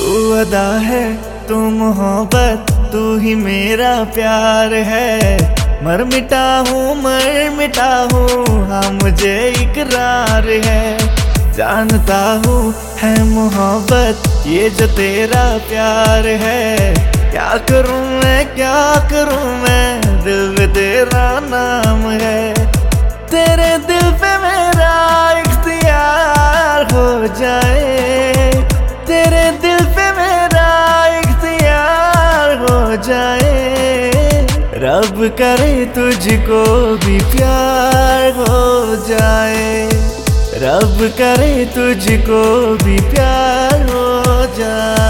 तू अदा है, तू मोहब्बत, तू ही मेरा प्यार है। मर मिटा हूँ हाँ मुझे इकरार है। जानता हूँ है मोहब्बत ये जो तेरा प्यार है। क्या करूँ मैं, दिल पे तेरा नाम है। तेरे दिल पे मेरा इख्तियार हो जाए, तेरे दिल पे मेरा इख्तियार हो जाए। रब करे तुझको भी प्यार हो जाए, रब करे तुझको भी प्यार हो जाए।